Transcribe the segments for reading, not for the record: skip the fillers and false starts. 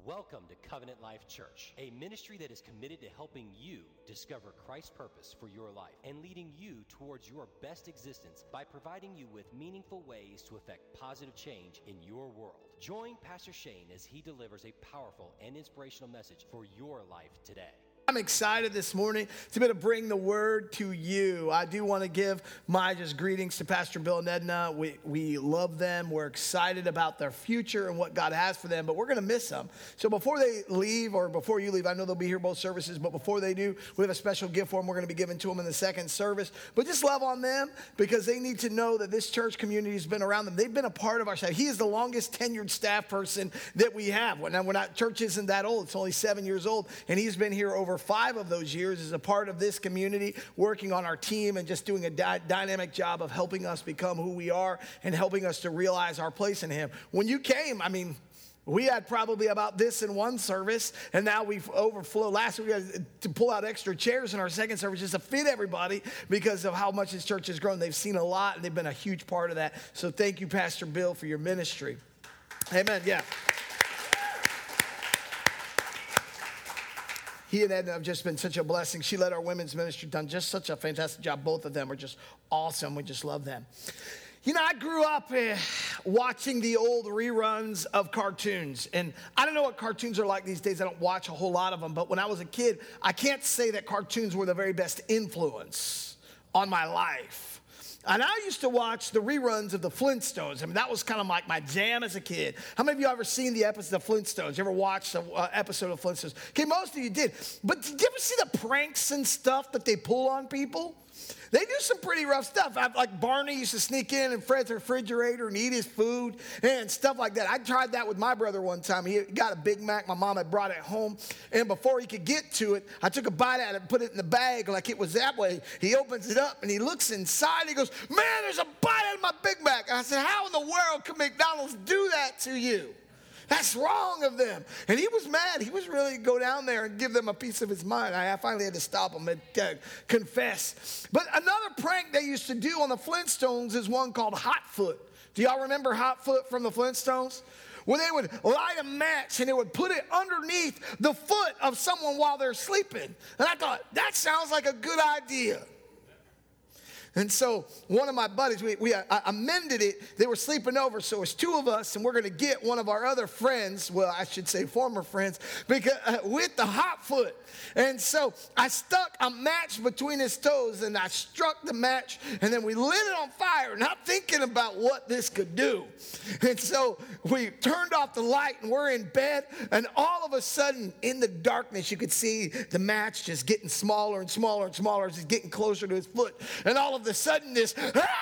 Welcome to Covenant Life Church, a ministry that is committed to helping you discover Christ's purpose for your life and leading you towards your best existence by providing you with meaningful ways to affect positive change in your world. Join Pastor Shane as he delivers a powerful and inspirational message for your life today. I'm excited this morning to be able to bring the word to you. I do want to give my just greetings to Pastor Bill and Edna. We love them. We're excited about their future and what God has for them, but we're going to miss them. So before they leave, or before you leave, I know they'll be here both services, but before they do, we have a special gift for them we're going to be giving to them in the second service. But just love on them because they need to know that this church community has been around them. They've been a part of our staff. He is the longest tenured staff person that we have. Church isn't that old. It's only 7 years old, and he's been here over 5 of those years as a part of this community, working on our team and just doing a dynamic job of helping us become who we are and helping us to realize our place in him. When you came, we had probably about this in one service, and now we've overflowed. Last week we had to pull out extra chairs in our second service just to fit everybody because of how much this church has grown. They've seen a lot, and they've been a huge part of that. So thank you, Pastor Bill, for your ministry. Amen, yeah. He and Edna have just been such a blessing. She led our women's ministry, done just such a fantastic job. Both of them are just awesome. We just love them. You know, I grew up watching the old reruns of cartoons. And I don't know what cartoons are like these days. I don't watch a whole lot of them. But when I was a kid, I can't say that cartoons were the very best influence on my life. And I used to watch the reruns of the Flintstones. That was kind of like my jam as a kid. How many of you ever seen the episode of Flintstones? You ever watched an episode of Flintstones? Okay, most of you did. But did you ever see the pranks and stuff that they pull on people? They do some pretty rough stuff. Like Barney used to sneak in Fred's refrigerator and eat his food and stuff like that. I tried that with my brother one time. He got a Big Mac. My mom had brought it home. And before he could get to it, I took a bite out of it and put it in the bag like it was that way. He opens it up and he looks inside. And he goes, "Man, there's a bite out of my Big Mac." And I said, "How in the world can McDonald's do that to you? That's wrong of them." And he was mad. He was ready to go down there and give them a piece of his mind. I finally had to stop him and confess. But another prank they used to do on the Flintstones is one called Hot Foot. Do y'all remember Hot Foot from the Flintstones? Where they would light a match and they would put it underneath the foot of someone while they're sleeping. And I thought, that sounds like a good idea. And so one of my buddies, I amended it. They were sleeping over, so it's 2 of us, and we're going to get one of our other friends, well, I should say former friends, because, with the hot foot. And so I stuck a match between his toes, and I struck the match, and then we lit it on fire, not thinking about what this could do. And so we turned off the light, and we're in bed, and all of a sudden, in the darkness, you could see the match just getting smaller and smaller and smaller, just getting closer to his foot. And all of a sudden, this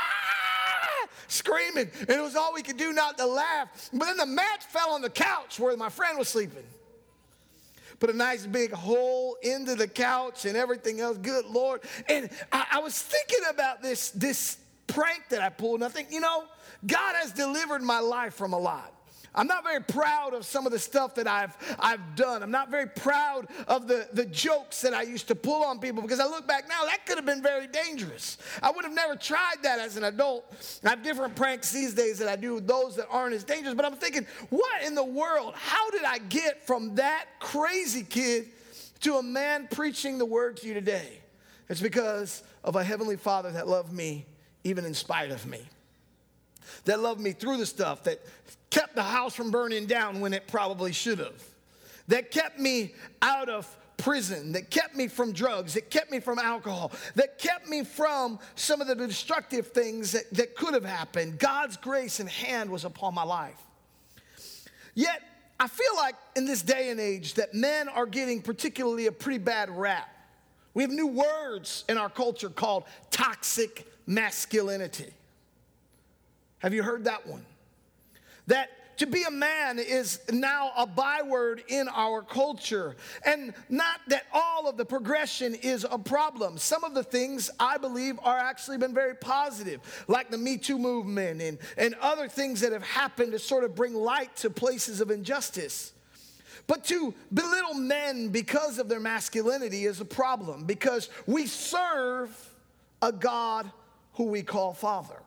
screaming, and it was all we could do not to laugh. But then the match fell on the couch where my friend was sleeping. Put a nice big hole into the couch and everything else. Good Lord. And I was thinking about this prank that I pulled, and I think, God has delivered my life from a lot. I'm not very proud of some of the stuff that I've done. I'm not very proud of the jokes that I used to pull on people, because I look back now, that could have been very dangerous. I would have never tried that as an adult. I have different pranks these days that I do with those that aren't as dangerous. But I'm thinking, what in the world? How did I get from that crazy kid to a man preaching the word to you today? It's because of a heavenly Father that loved me even in spite of me. That loved me through the stuff, that kept the house from burning down when it probably should have. That kept me out of prison. That kept me from drugs. That kept me from alcohol. That kept me from some of the destructive things that could have happened. God's grace and hand was upon my life. Yet, I feel like in this day and age that men are getting particularly a pretty bad rap. We have new words in our culture called toxic masculinity. Have you heard that one? That to be a man is now a byword in our culture. And not that all of the progression is a problem. Some of the things I believe are actually been very positive, like the Me Too movement and other things that have happened to sort of bring light to places of injustice. But to belittle men because of their masculinity is a problem, because we serve a God who we call Father.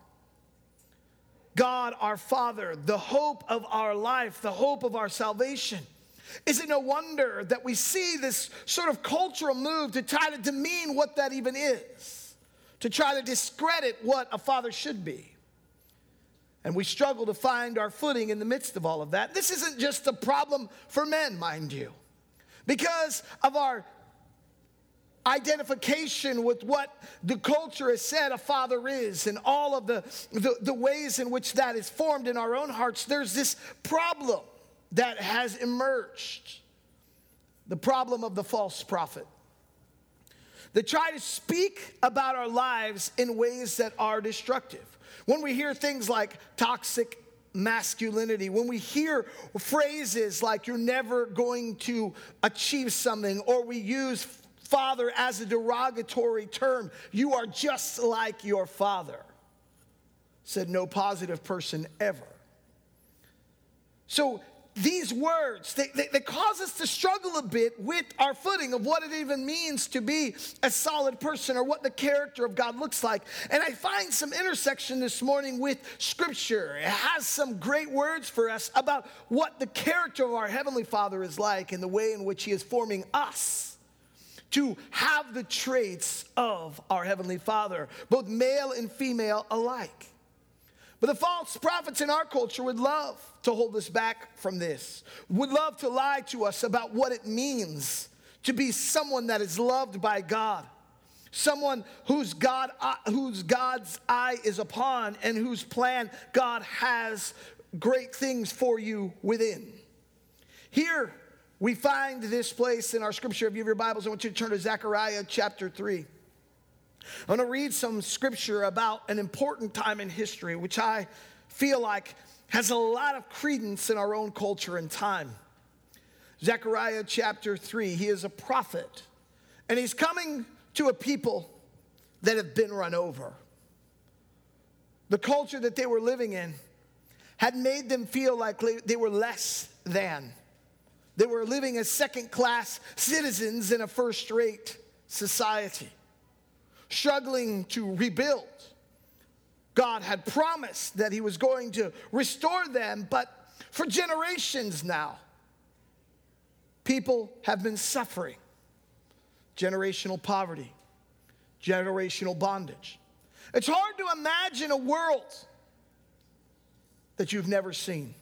God our Father, the hope of our life, the hope of our salvation. Is it no wonder that we see this sort of cultural move to try to demean what that even is, to try to discredit what a father should be? And we struggle to find our footing in the midst of all of that. This isn't just a problem for men, mind you. Because of our identification with what the culture has said a father is and all of the ways in which that is formed in our own hearts, there's this problem that has emerged. The problem of the false prophet. They try to speak about our lives in ways that are destructive. When we hear things like toxic masculinity, when we hear phrases like you're never going to achieve something, or we use father as a derogatory term, you are just like your father, said no positive person ever. So these words, they cause us to struggle a bit with our footing of what it even means to be a solid person, or what the character of God looks like. And I find some intersection this morning with Scripture. It has some great words for us about what the character of our Heavenly Father is like and the way in which He is forming us to have the traits of our Heavenly Father, both male and female alike. But the false prophets in our culture would love to hold us back from this, would love to lie to us about what it means to be someone that is loved by God, someone whose God's eye is upon, and whose plan God has great things for you within. Here we find this place in our scripture. If you have your Bibles, I want you to turn to Zechariah chapter 3. I want to read some scripture about an important time in history, which I feel like has a lot of credence in our own culture and time. Zechariah chapter 3, he is a prophet, and he's coming to a people that have been run over. The culture that they were living in had made them feel like they were less than. They were living as second-class citizens in a first-rate society, struggling to rebuild. God had promised that He was going to restore them, but for generations now, people have been suffering generational poverty, generational bondage. It's hard to imagine a world that you've never seen.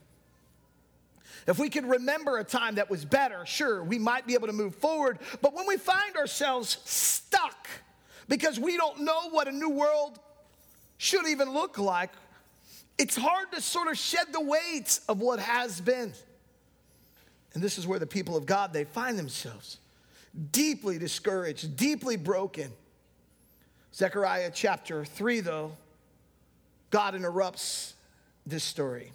If we could remember a time that was better, sure, we might be able to move forward, but when we find ourselves stuck because we don't know what a new world should even look like, it's hard to sort of shed the weight of what has been. And this is where the people of God, they find themselves deeply discouraged, deeply broken. Zechariah chapter 3, though, God interrupts this story.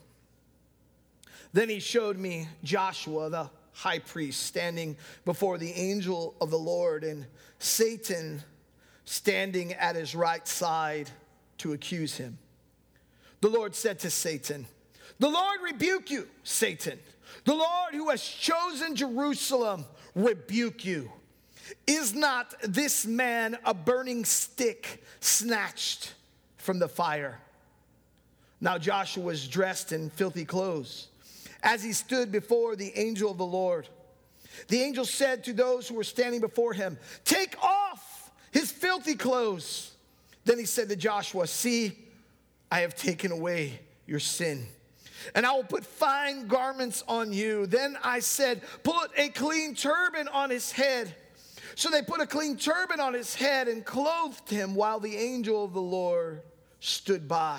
Then He showed me Joshua, the high priest, standing before the angel of the Lord, and Satan standing at his right side to accuse him. The Lord said to Satan, "The Lord rebuke you, Satan. The Lord who has chosen Jerusalem rebuke you. Is not this man a burning stick snatched from the fire?" Now Joshua was dressed in filthy clothes as he stood before the angel of the Lord. The angel said to those who were standing before him, "Take off his filthy clothes." Then he said to Joshua, "See, I have taken away your sin, and I will put fine garments on you." Then I said, "Put a clean turban on his head." So they put a clean turban on his head and clothed him, while the angel of the Lord stood by.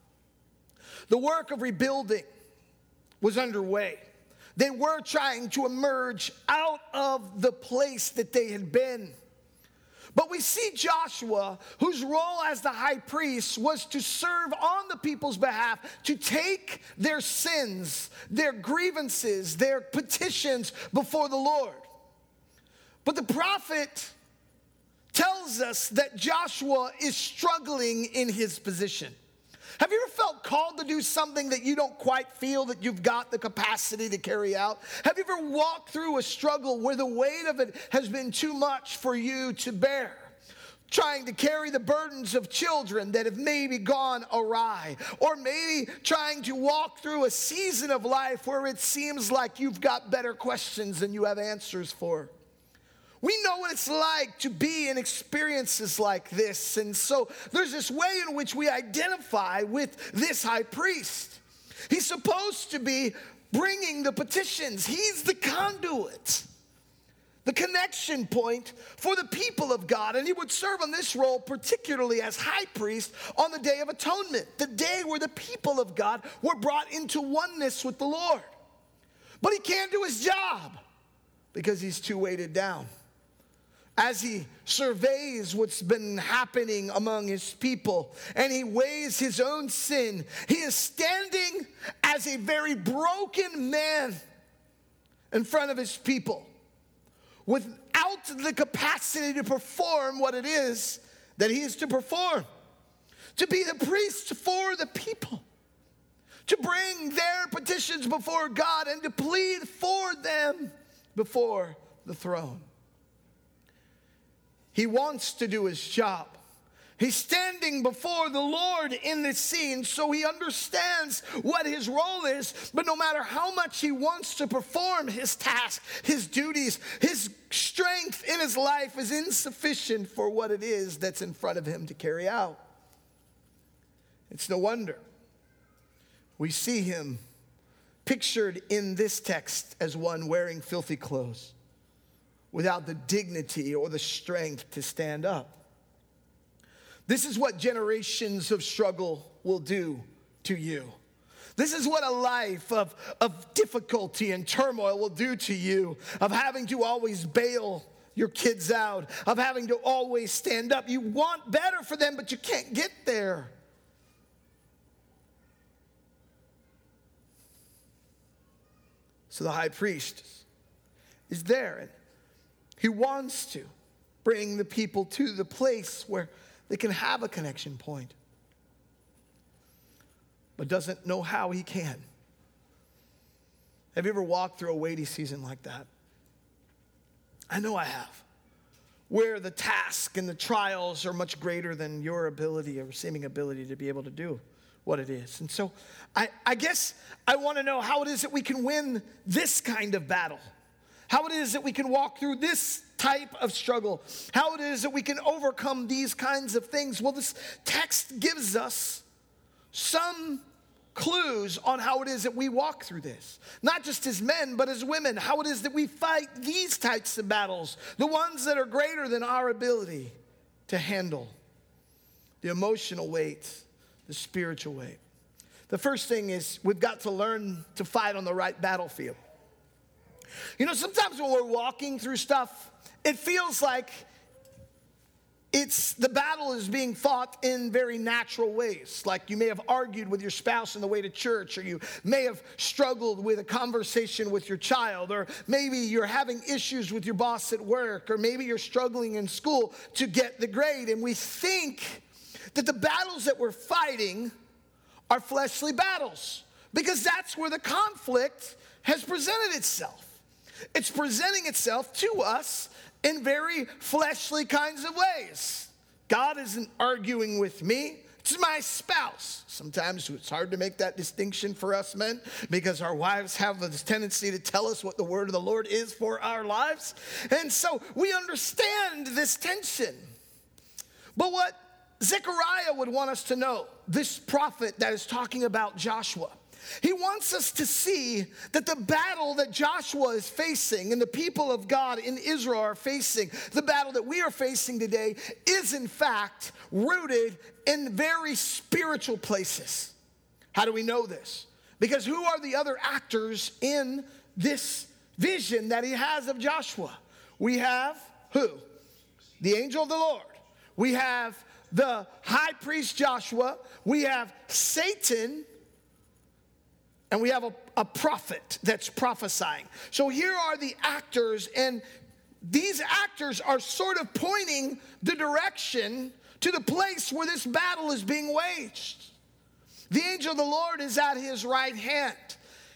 The work of rebuilding was underway. They were trying to emerge out of the place that they had been. But we see Joshua, whose role as the high priest was to serve on the people's behalf, to take their sins, their grievances, their petitions before the Lord. But the prophet tells us that Joshua is struggling in his position. Have you ever felt called to do something that you don't quite feel that you've got the capacity to carry out? Have you ever walked through a struggle where the weight of it has been too much for you to bear? trying to carry the burdens of children that have maybe gone awry, or maybe trying to walk through a season of life where it seems like you've got better questions than you have answers for. We know what it's like to be in experiences like this, and so there's this way in which we identify with this high priest. He's supposed to be bringing the petitions. He's the conduit, the connection point for the people of God. And he would serve on this role particularly as high priest on the Day of Atonement, the day where the people of God were brought into oneness with the Lord. But he can't do his job because he's too weighted down. As he surveys what's been happening among his people and he weighs his own sin, he is standing as a very broken man in front of his people, without the capacity to perform what it is that he is to perform, to be the priest for the people, to bring their petitions before God and to plead for them before the throne. He wants to do his job. He's standing before the Lord in this scene, so he understands what his role is. But no matter how much he wants to perform his task, his duties, his strength in his life is insufficient for what it is that's in front of him to carry out. It's no wonder we see him pictured in this text as one wearing filthy clothes, without the dignity or the strength to stand up. This is what generations of struggle will do to you. This is what a life of difficulty and turmoil will do to you, of having to always bail your kids out, of having to always stand up. You want better for them, but you can't get there. So the high priest is there, and he wants to bring the people to the place where they can have a connection point, but doesn't know how he can. Have you ever walked through a weighty season like that? I know I have, where the task and the trials are much greater than your ability or seeming ability to be able to do what it is. And so I guess I want to know how it is that we can win this kind of battle. How it is that we can walk through this type of struggle. How it is that we can overcome these kinds of things. Well, this text gives us some clues on how it is that we walk through this. Not just as men, but as women. How it is that we fight these types of battles. The ones that are greater than our ability to handle. The emotional weight, the spiritual weight. The first thing is we've got to learn to fight on the right battlefield. You know, sometimes when we're walking through stuff, it feels like the battle is being fought in very natural ways. Like you may have argued with your spouse on the way to church, or you may have struggled with a conversation with your child, or maybe you're having issues with your boss at work, or maybe you're struggling in school to get the grade. And we think that the battles that we're fighting are fleshly battles because that's where the conflict has presented itself. It's presenting itself to us in very fleshly kinds of ways. God isn't arguing with me. It's my spouse. Sometimes it's hard to make that distinction for us men because our wives have this tendency to tell us what the word of the Lord is for our lives. And so we understand this tension. But what Zechariah would want us to know, this prophet that is talking about Joshua, he wants us to see that the battle that Joshua is facing and the people of God in Israel are facing, the battle that we are facing today, is in fact rooted in very spiritual places. How do we know this? Because who are the other actors in this vision that he has of Joshua? We have who? The angel of the Lord. We have the high priest Joshua. We have Satan. And we have a prophet that's prophesying. So here are the actors, and these actors are sort of pointing the direction to the place where this battle is being waged. The angel of the Lord is at his right hand.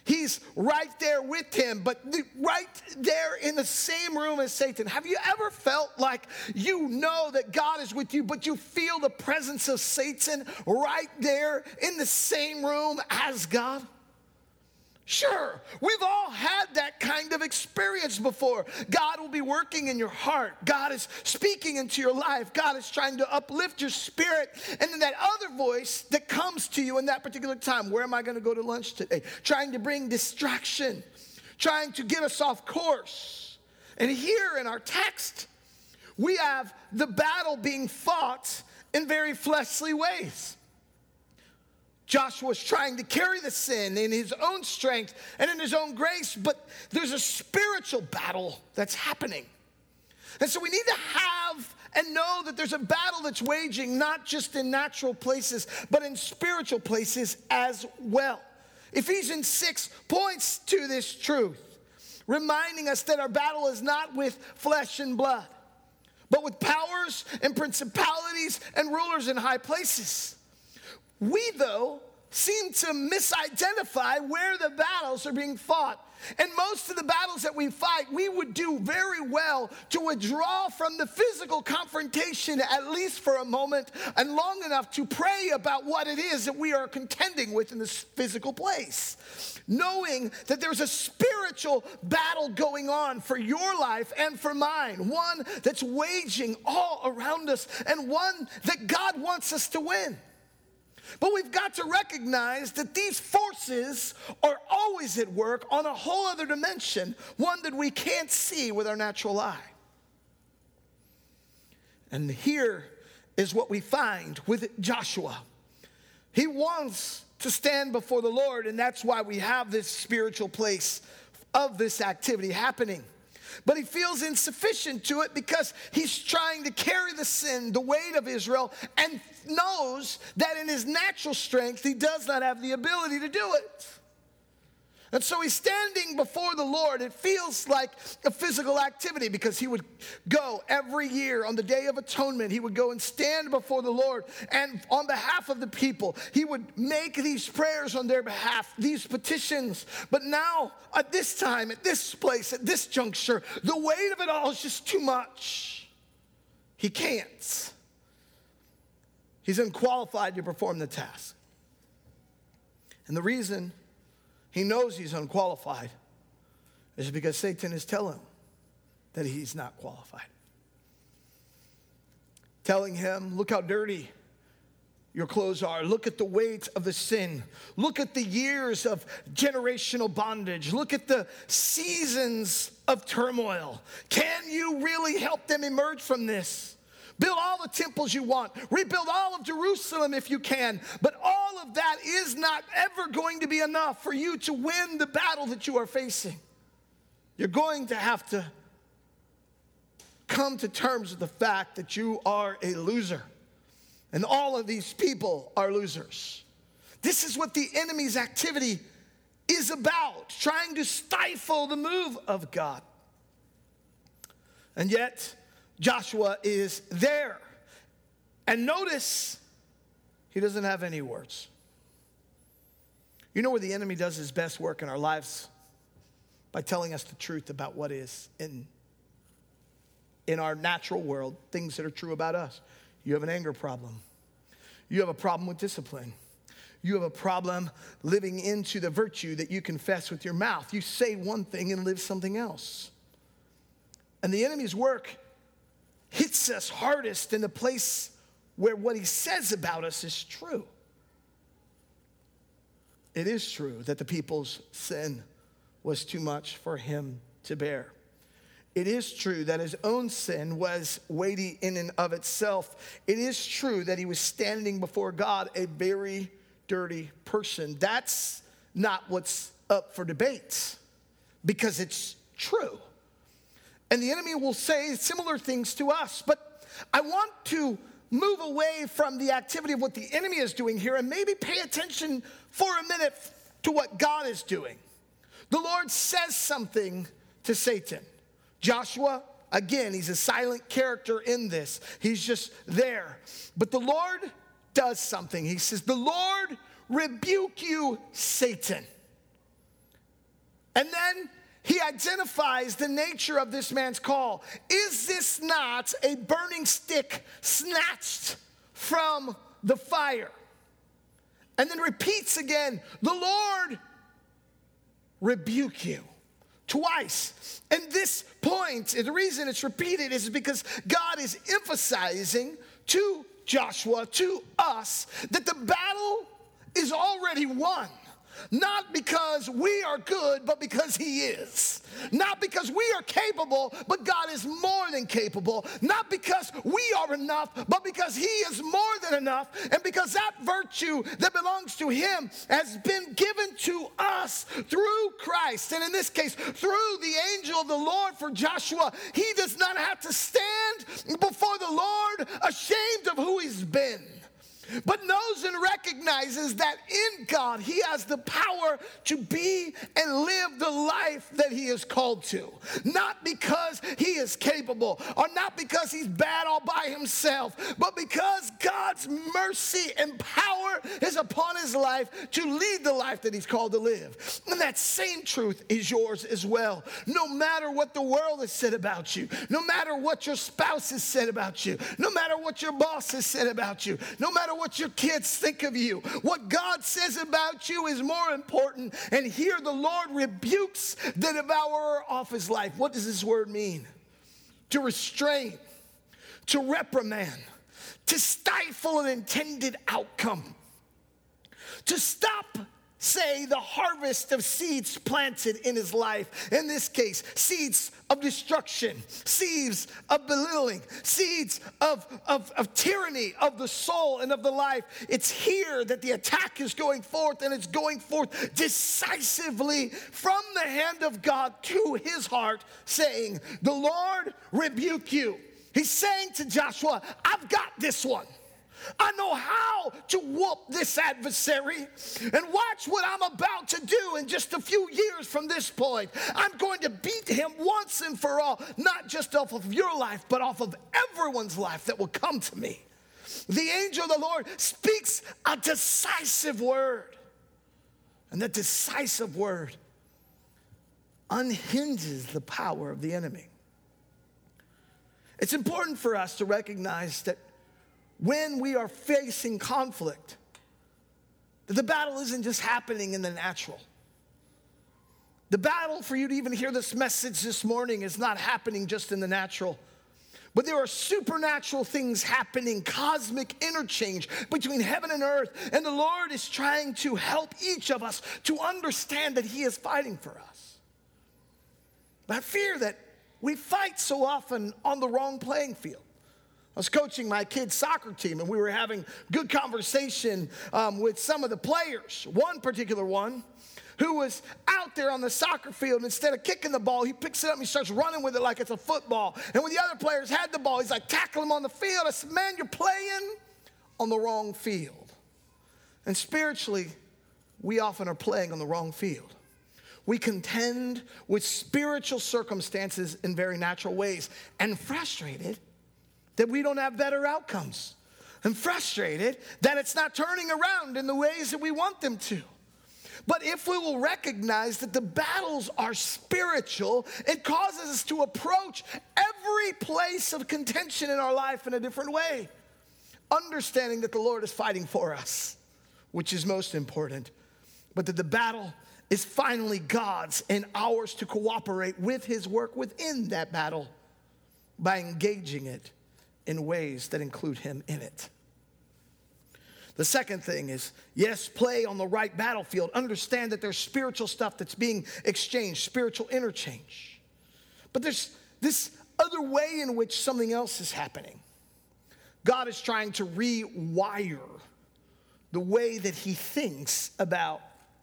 He's right there with him, but right there in the same room as Satan. Have you ever felt like you know that God is with you, but you feel the presence of Satan right there in the same room as God? Sure, we've all had that kind of experience before. God will be working in your heart. God is speaking into your life. God is trying to uplift your spirit. And then that other voice that comes to you in that particular time, where am I going to go to lunch today? Trying to bring distraction, trying to get us off course. And here in our text, we have the battle being fought in very fleshly ways. Joshua's trying to carry the sin in his own strength and in his own grace, but there's a spiritual battle that's happening. And so we need to have and know that there's a battle that's waging not just in natural places, but in spiritual places as well. Ephesians 6 points to this truth, reminding us that our battle is not with flesh and blood, but with powers and principalities and rulers in high places. We, though, seem to misidentify where the battles are being fought. And most of the battles that we fight, we would do very well to withdraw from the physical confrontation, at least for a moment, and long enough to pray about what it is that we are contending with in this physical place. Knowing that there's a spiritual battle going on for your life and for mine, one that's waging all around us, and one that God wants us to win. But we've got to recognize that these forces are always at work on a whole other dimension, one that we can't see with our natural eye. And here is what we find with Joshua. He wants to stand before the Lord, and that's why we have this spiritual place of this activity happening. But he feels insufficient to it because he's trying to carry the sin, the weight of Israel, and knows that in his natural strength, he does not have the ability to do it. And so he's standing before the Lord. It feels like a physical activity because he would go every year on the Day of Atonement. He would go and stand before the Lord. And on behalf of the people, he would make these prayers on their behalf, these petitions. But now, at this time, at this place, at this juncture, the weight of it all is just too much. He can't. He's unqualified to perform the task. And the reason he knows he's unqualified is because Satan is telling him that he's not qualified. Telling him, look how dirty your clothes are. Look at the weight of the sin. Look at the years of generational bondage. Look at the seasons of turmoil. Can you really help them emerge from this? Build all the temples you want. Rebuild all of Jerusalem if you can. But all of that is not ever going to be enough for you to win the battle that you are facing. You're going to have to come to terms with the fact that you are a loser. And all of these people are losers. This is what the enemy's activity is about, trying to stifle the move of God. And yet, Joshua is there. And notice, he doesn't have any words. You know where the enemy does his best work in our lives? By telling us the truth about what is in our natural world, things that are true about us. You have an anger problem. You have a problem with discipline. You have a problem living into the virtue that you confess with your mouth. You say one thing and live something else. And the enemy's work hits us hardest in the place where what he says about us is true. It is true that the people's sin was too much for him to bear. It is true that his own sin was weighty in and of itself. It is true that he was standing before God a very dirty person. That's not what's up for debate because it's true. And the enemy will say similar things to us. But I want to move away from the activity of what the enemy is doing here and maybe pay attention for a minute to what God is doing. The Lord says something to Satan. Joshua, again, he's a silent character in this. He's just there. But the Lord does something. He says, the Lord rebuke you, Satan. And then he identifies the nature of this man's call. Is this not a burning stick snatched from the fire? And then repeats again, the Lord rebuke you. Twice. And this point, the reason it's repeated is because God is emphasizing to Joshua, to us, that the battle is already won. Not because we are good, but because he is. Not because we are capable, but God is more than capable. Not because we are enough, but because he is more than enough. And because that virtue that belongs to him has been given to us through Christ. And in this case, through the angel of the Lord for Joshua, he does not have to stand before the Lord ashamed of who he's been, but knows and recognizes that in God, he has the power to be and live the life that he is called to. Not because he is capable or not because he's bad all by himself, but because God's mercy and power is upon his life to lead the life that he's called to live. And that same truth is yours as well. No matter what the world has said about you, no matter what your spouse has said about you, no matter what your boss has said about you, no matter what your kids think of you, what God says about you is more important. And here the Lord rebukes the devourer off his life. What does this word mean? To restrain, to reprimand, to stifle an intended outcome, to stop, say, the harvest of seeds planted in his life. In this case, seeds of destruction, seeds of belittling, seeds of tyranny of the soul and of the life. It's here that the attack is going forth, and it's going forth decisively from the hand of God to his heart, saying, the Lord rebuke you. He's saying to Joshua, I've got this one. I know how to whoop this adversary. And watch what I'm about to do in just a few years from this point. I'm going to beat him once and for all, not just off of your life, but off of everyone's life that will come to me. The angel of the Lord speaks a decisive word. And that decisive word unhinges the power of the enemy. It's important for us to recognize that when we are facing conflict, that the battle isn't just happening in the natural. The battle for you to even hear this message this morning is not happening just in the natural, but there are supernatural things happening, cosmic interchange between heaven and earth, and the Lord is trying to help each of us to understand that he is fighting for us. But I fear that we fight so often on the wrong playing field. I was coaching my kids' soccer team, and we were having good conversation with some of the players. One particular one who was out there on the soccer field, and instead of kicking the ball, he picks it up and he starts running with it like it's a football. And when the other players had the ball, he's like tackling him on the field. I said, man, you're playing on the wrong field. And spiritually, we often are playing on the wrong field. We contend with spiritual circumstances in very natural ways, and frustrated that we don't have better outcomes, and frustrated that it's not turning around in the ways that we want them to. But if we will recognize that the battles are spiritual, it causes us to approach every place of contention in our life in a different way, understanding that the Lord is fighting for us, which is most important, but that the battle is finally God's and ours to cooperate with his work within that battle by engaging it in ways that include him in it. The second thing is, yes, play on the right battlefield. Understand that there's spiritual stuff that's being exchanged, spiritual interchange. But there's this other way in which something else is happening. God is trying to rewire the way that he thinks about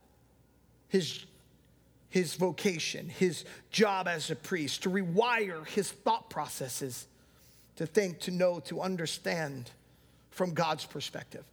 his vocation, his job as a priest, to rewire his thought processes, to think, to know, to understand from God's perspective.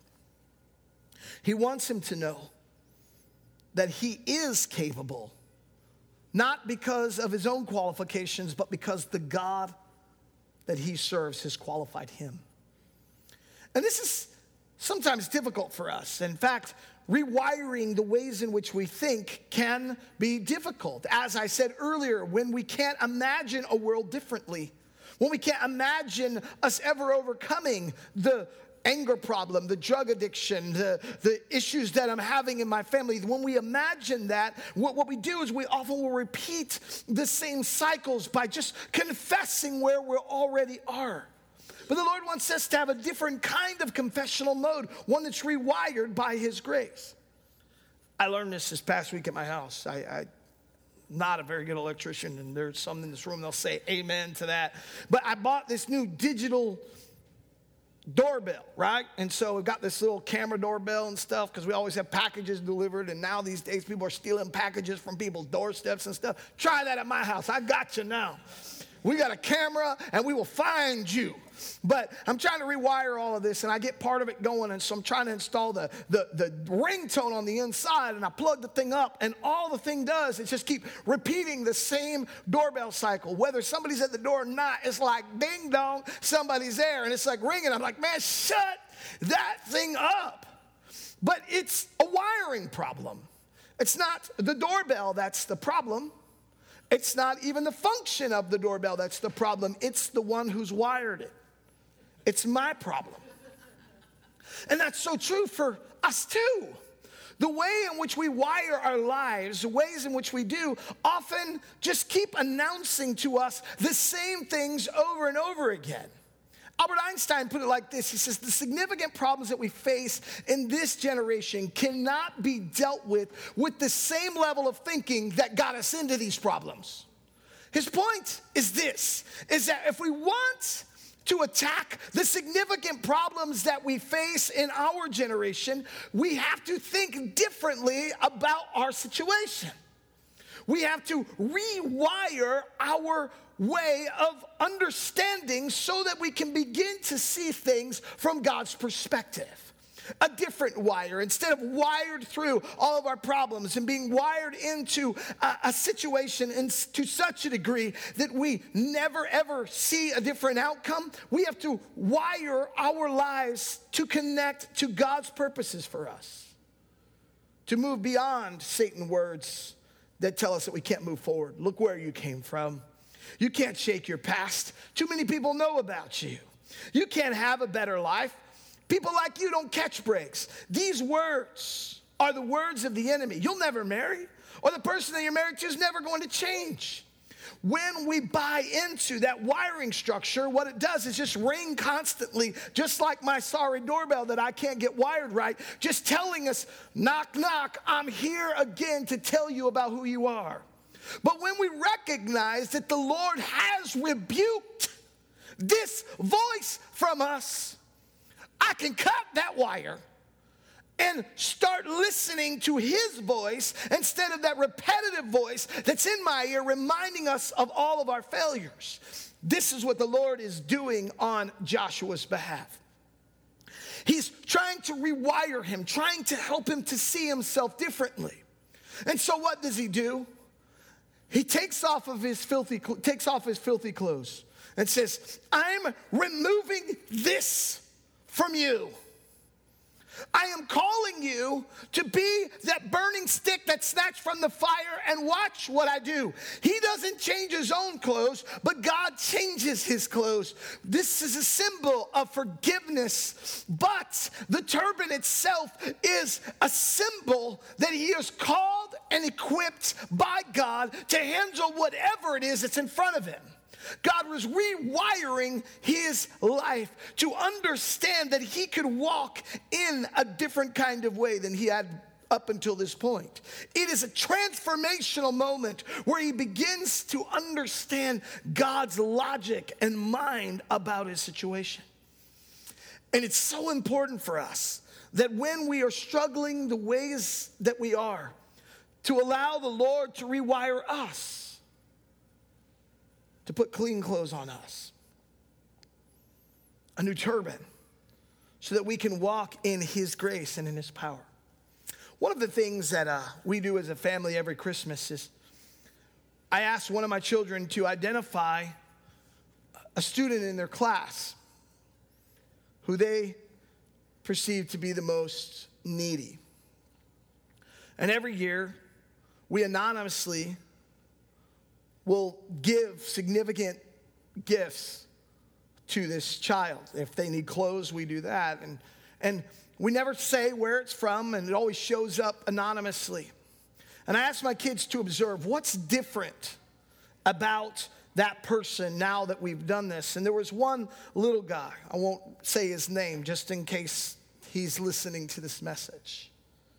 He wants him to know that he is capable, not because of his own qualifications, but because the God that he serves has qualified him. And this is sometimes difficult for us. In fact, rewiring the ways in which we think can be difficult. As I said earlier, when we can't imagine a world differently, when we can't imagine us ever overcoming the anger problem, the drug addiction, the issues that I'm having in my family, when we imagine that, what we do is we often will repeat the same cycles by just confessing where we already are. But the Lord wants us to have a different kind of confessional mode, one that's rewired by His grace. I learned this past week at my house. I'm not a very good electrician, and there's some in this room, they'll say amen to that. But I bought this new digital doorbell, right? And so we've got this little camera doorbell and stuff because we always have packages delivered, and now these days people are stealing packages from people's doorsteps and stuff. Try that at my house. I got you now. We got a camera, and we will find you. But I'm trying to rewire all of this, and I get part of it going, and so I'm trying to install the ringtone on the inside, and I plug the thing up, and all the thing does is just keep repeating the same doorbell cycle. Whether somebody's at the door or not, it's like ding dong, somebody's there, and it's like ringing. I'm like, man, shut that thing up. But it's a wiring problem. It's not the doorbell that's the problem. It's not even the function of the doorbell that's the problem. It's the one who's wired it. It's my problem. And that's so true for us too. The way in which we wire our lives, the ways in which we do, often just keep announcing to us the same things over and over again. Albert Einstein put it like this. He says, the significant problems that we face in this generation cannot be dealt with the same level of thinking that got us into these problems. His point is this, is that if we want to attack the significant problems that we face in our generation, we have to think differently about our situation. We have to rewire our way of understanding so that we can begin to see things from God's perspective. A different wire, instead of wired through all of our problems and being wired into a situation to such a degree that we never ever see a different outcome, we have to wire our lives to connect to God's purposes for us, to move beyond Satan's words that tell us that we can't move forward. Look where you came from. You can't shake your past. Too many people know about you. You can't have a better life. People like you don't catch breaks. These words are the words of the enemy. You'll never marry, or the person that you're married to is never going to change. When we buy into that wiring structure, what it does is just ring constantly, just like my sorry doorbell that I can't get wired right, just telling us, knock, knock, I'm here again to tell you about who you are. But when we recognize that the Lord has rebuked this voice from us, I can cut that wire and start listening to His voice instead of that repetitive voice that's in my ear reminding us of all of our failures. This is what the Lord is doing on Joshua's behalf. He's trying to rewire him, trying to help him to see himself differently. And so what does he do? He takes off his filthy clothes and says, I'm removing this from you. I am calling you to be that burning stick that's snatched from the fire, and watch what I do. He doesn't change his own clothes, but God changes his clothes. This is a symbol of forgiveness, but the turban itself is a symbol that he is called and equipped by God to handle whatever it is that's in front of him. God was rewiring his life to understand that he could walk in a different kind of way than he had up until this point. It is a transformational moment where he begins to understand God's logic and mind about his situation. And it's so important for us that when we are struggling the ways that we are, to allow the Lord to rewire us, to put clean clothes on us, a new turban, so that we can walk in his grace and in his power. One of the things that we do as a family every Christmas is I ask one of my children to identify a student in their class who they perceive to be the most needy. And every year, we anonymously will give significant gifts to this child. If they need clothes, we do that. And we never say where it's from, and it always shows up anonymously. And I asked my kids to observe what's different about that person now that we've done this. And there was one little guy, I won't say his name just in case he's listening to this message.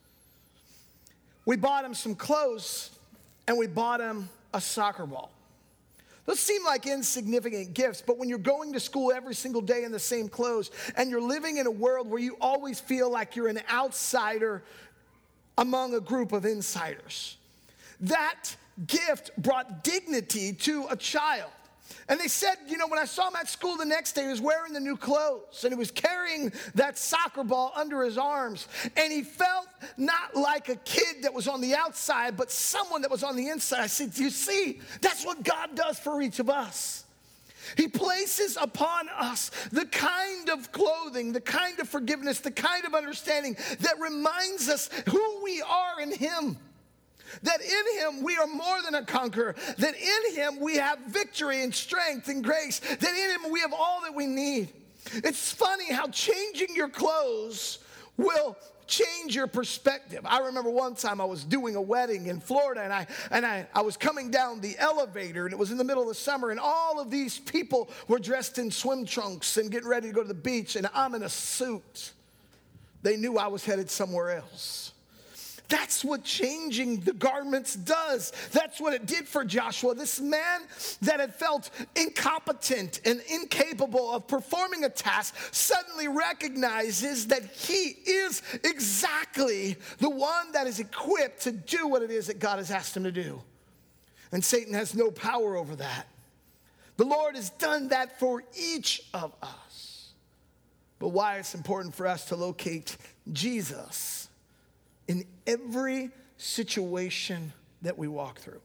We bought him some clothes, and we bought him a soccer ball. Those seem like insignificant gifts, but when you're going to school every single day in the same clothes, and you're living in a world where you always feel like you're an outsider among a group of insiders, that gift brought dignity to a child. And they said, when I saw him at school the next day, he was wearing the new clothes, and he was carrying that soccer ball under his arms, and he felt not like a kid that was on the outside, but someone that was on the inside. I said, you see, that's what God does for each of us. He places upon us the kind of clothing, the kind of forgiveness, the kind of understanding that reminds us who we are in Him. That in Him we are more than a conqueror. That in Him we have victory and strength and grace. That in Him we have all that we need. It's funny how changing your clothes will change your perspective. I remember one time I was doing a wedding in Florida, and I was coming down the elevator, and it was in the middle of the summer, and all of these people were dressed in swim trunks and getting ready to go to the beach, and I'm in a suit. They knew I was headed somewhere else. That's what changing the garments does. That's what it did for Joshua. This man that had felt incompetent and incapable of performing a task suddenly recognizes that he is exactly the one that is equipped to do what it is that God has asked him to do. And Satan has no power over that. The Lord has done that for each of us. But why it's important for us to locate Jesus in every situation that we walk through.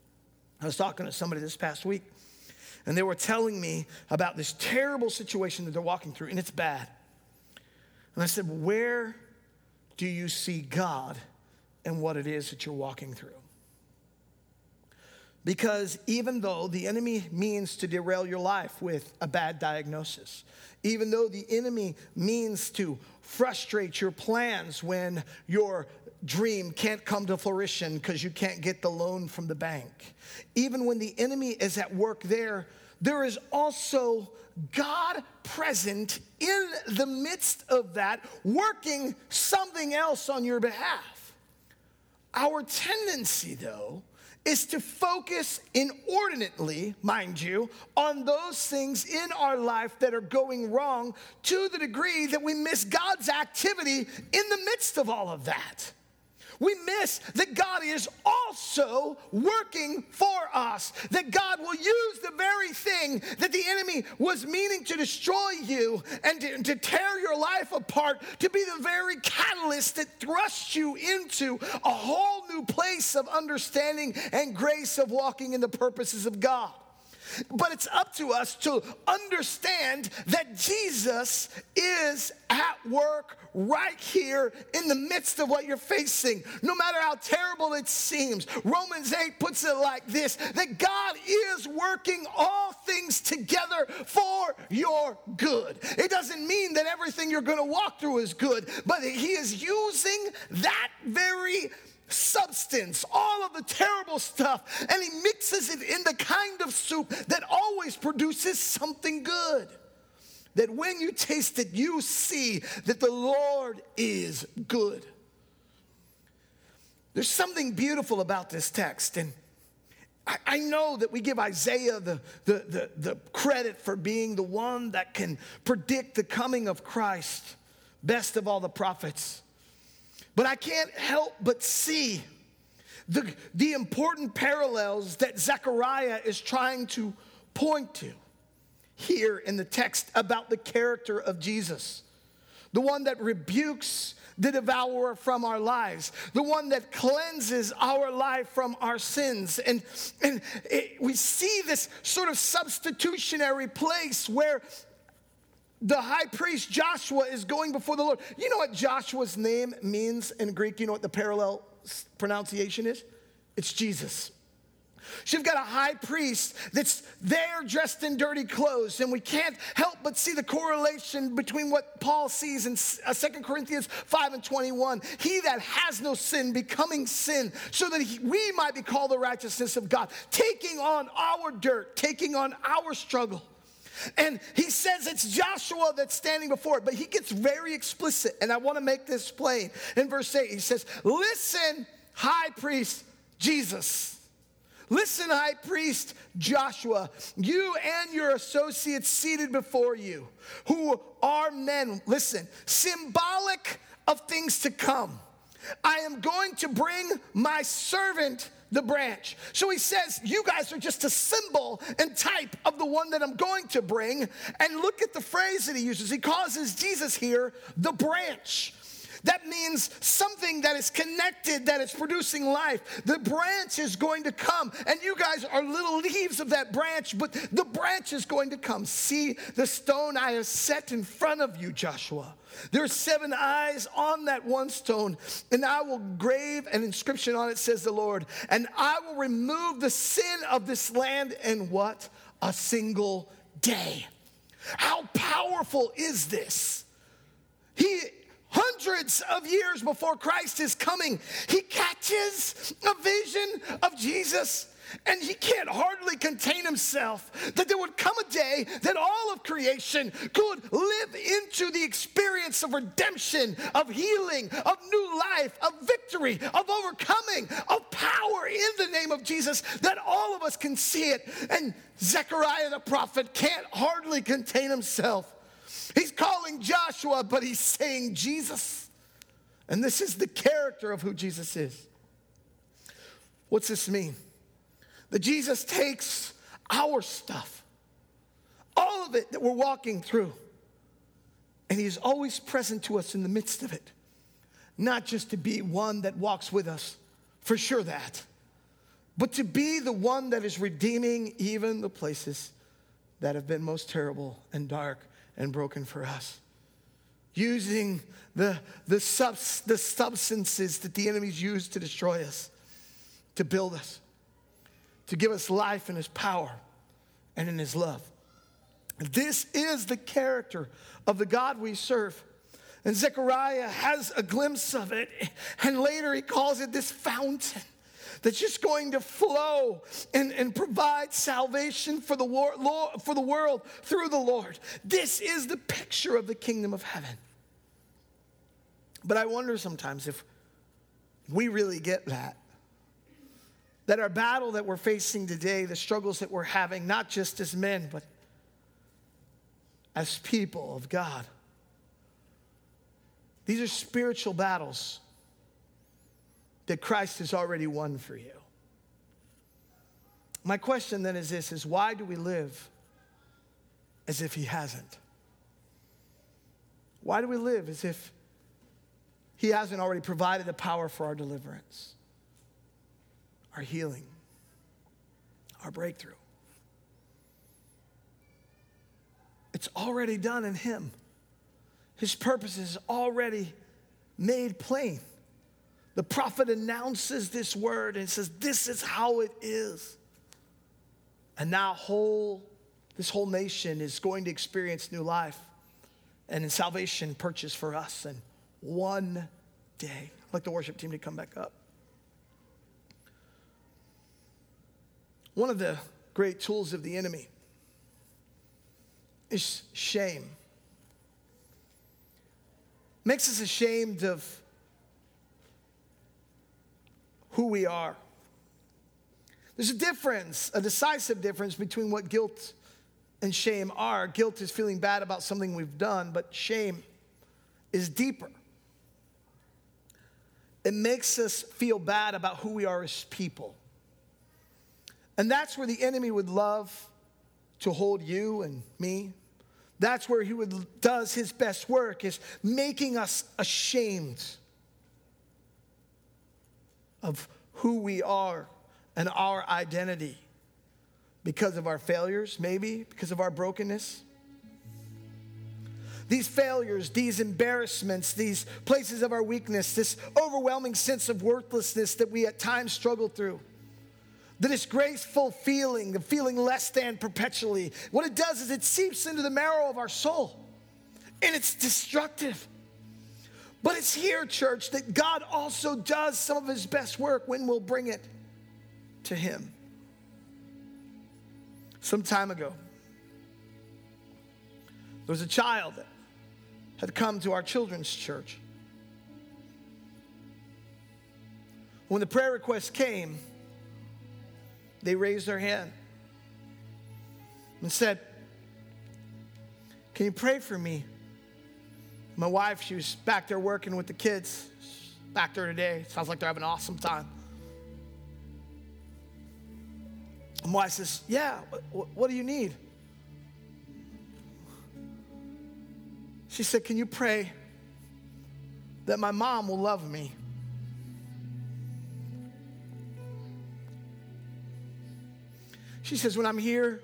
I was talking to somebody this past week, and they were telling me about this terrible situation that they're walking through, and it's bad. And I said, where do you see God in what it is that you're walking through? Because even though the enemy means to derail your life with a bad diagnosis, even though the enemy means to frustrate your plans when your dream can't come to fruition because you can't get the loan from the bank, even when the enemy is at work there is also God present in the midst of that, working something else on your behalf. Our tendency, though, is to focus inordinately, mind you, on those things in our life that are going wrong to the degree that we miss God's activity in the midst of all of that. We miss that God is also working for us, that God will use the very thing that the enemy was meaning to destroy you and to tear your life apart to be the very catalyst that thrusts you into a whole new place of understanding and grace of walking in the purposes of God. But it's up to us to understand that Jesus is at work right here in the midst of what you're facing, no matter how terrible it seems. Romans 8 puts it like this, that God is working all things together for your good. It doesn't mean that everything you're going to walk through is good, but He is using that very substance, all of the terrible stuff, and He mixes it in the kind of soup that always produces something good. That when you taste it, you see that the Lord is good. There's something beautiful about this text, and I know that we give Isaiah the credit for being the one that can predict the coming of Christ, best of all the prophets. But I can't help but see the important parallels that Zechariah is trying to point to here in the text about the character of Jesus. The one that rebukes the devourer from our lives. The one that cleanses our life from our sins. And we see this sort of substitutionary place where the high priest Joshua is going before the Lord. You know what Joshua's name means in Greek? You know what the parallel pronunciation is? It's Jesus. So you've got a high priest that's there dressed in dirty clothes, and we can't help but see the correlation between what Paul sees in 2 Corinthians 5:21. He that has no sin becoming sin, so that we might be called the righteousness of God, taking on our dirt, taking on our struggle. And he says it's Joshua that's standing before it, but he gets very explicit, and I want to make this plain. In verse 8, he says, listen, high priest Jesus. Listen, high priest Joshua, you and your associates seated before you, who are men, listen, symbolic of things to come. I am going to bring my servant the branch. So he says, you guys are just a symbol and type of the one that I'm going to bring. And look at the phrase that he uses. He calls Jesus here the branch. That means something that is connected, that is producing life. The branch is going to come, and you guys are little leaves of that branch, but the branch is going to come. See the stone I have set in front of you, Joshua. There are 7 eyes on that one stone, and I will grave an inscription on it, says the Lord, and I will remove the sin of this land in what? A single day. How powerful is this? Hundreds of years before Christ is coming, he catches a vision of Jesus, and he can't hardly contain himself that there would come a day that all of creation could live into the experience of redemption, of healing, of new life, of victory, of overcoming, of power in the name of Jesus, that all of us can see it. And Zechariah the prophet can't hardly contain himself. He's calling Joshua, but he's saying Jesus. And this is the character of who Jesus is. What's this mean? That Jesus takes our stuff, all of it that we're walking through, and he's always present to us in the midst of it. Not just to be one that walks with us, for sure that, but to be the one that is redeeming even the places that have been most terrible and dark and broken for us. Using the substances that the enemies use to destroy us, to build us, to give us life in his power and in his love. This is the character of the God we serve. And Zechariah has a glimpse of it, and later he calls it this fountain that's just going to flow and provide salvation for the world through the Lord. This is the picture of the kingdom of heaven. But I wonder sometimes if we really get that. That our battle that we're facing today, the struggles that we're having, not just as men, but as people of God. These are spiritual battles that Christ has already won for you. My question then is this, is why do we live as if he hasn't? Why do we live as if he hasn't already provided the power for our deliverance, our healing, our breakthrough? It's already done in him. His purpose is already made plain. The prophet announces this word and says, this is how it is. And now this whole nation is going to experience new life and in salvation purchased for us in one day. I'd like the worship team to come back up. One of the great tools of the enemy is shame. Makes us ashamed of who we are. There's a difference, a decisive difference between what guilt and shame are. Guilt is feeling bad about something we've done, but shame is deeper. It makes us feel bad about who we are as people. And that's where the enemy would love to hold you and me. That's where he does his best work, is making us ashamed of who we are and our identity because of our failures, maybe because of our brokenness. these failures, these embarrassments, these places of our weakness, this overwhelming sense of worthlessness that we at times struggle through. The disgraceful feeling, the feeling less than perpetually. What it does is it seeps into the marrow of our soul, and it's destructive. But it's here, church, that God also does some of his best work when we'll bring it to him. Some time ago, there was a child that had come to our children's church. When the prayer request came, they raised their hand and said, "Can you pray for me?" My wife, she was back there working with the kids. Back there today. Sounds like they're having an awesome time. And my wife says, "Yeah, what do you need?" She said, "Can you pray that my mom will love me?" She says, "When I'm here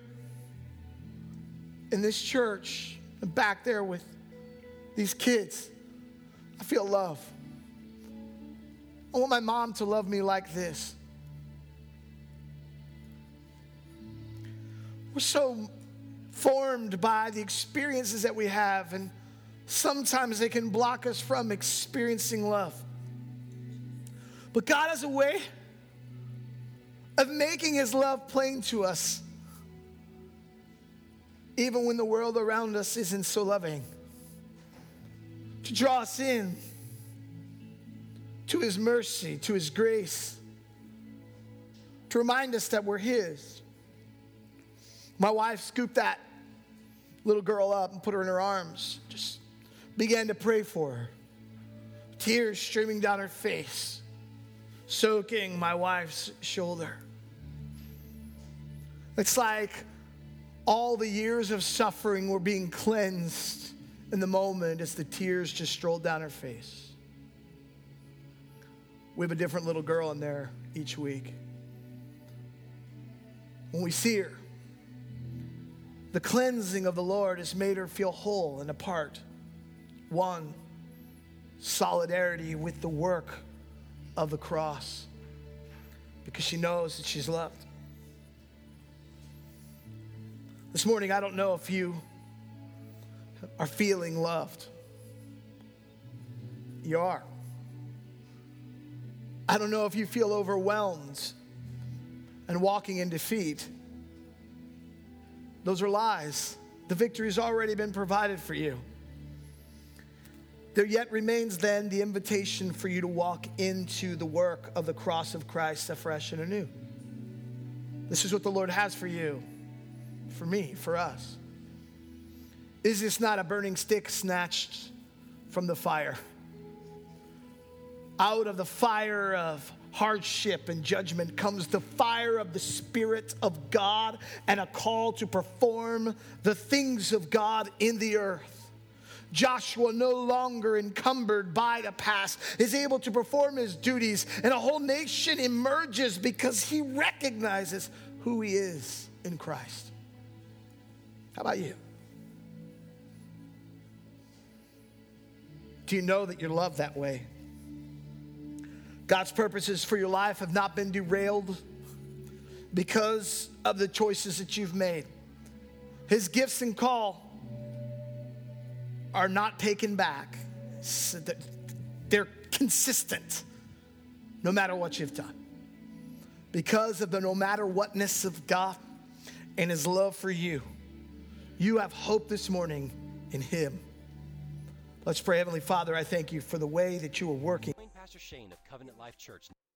in this church and back there with these kids, I feel love. I want my mom to love me like this." We're so formed by the experiences that we have, and sometimes they can block us from experiencing love. But God has a way of making his love plain to us, even when the world around us isn't so loving, to draw us in to his mercy, to his grace, to remind us that we're his. My wife scooped that little girl up and put her in her arms, just began to pray for her, tears streaming down her face, soaking my wife's shoulder. It's like all the years of suffering were being cleansed in the moment as the tears just strolled down her face. We have a different little girl in there each week. When we see her, the cleansing of the Lord has made her feel whole and apart. One, solidarity with the work of the cross, because she knows that she's loved. This morning, I don't know if you are feeling loved. You are. I don't know if you feel overwhelmed and walking in defeat. Those are lies. The victory's already been provided for you. There yet remains then the invitation for you to walk into the work of the cross of Christ afresh and anew. This is what the Lord has for you, for me, for us. Is this not a burning stick snatched from the fire? Out of the fire of hardship and judgment comes the fire of the Spirit of God and a call to perform the things of God in the earth. Joshua, no longer encumbered by the past, is able to perform his duties, and a whole nation emerges because he recognizes who he is in Christ. How about you? Do you know that you're loved that way? God's purposes for your life have not been derailed because of the choices that you've made. His gifts and call are not taken back. They're consistent no matter what you've done. Because of the no matter whatness of God and his love for you, you have hope this morning in him. Let's pray. Heavenly Father, I thank you for the way that you are working. Pastor Shane of Covenant Life Church.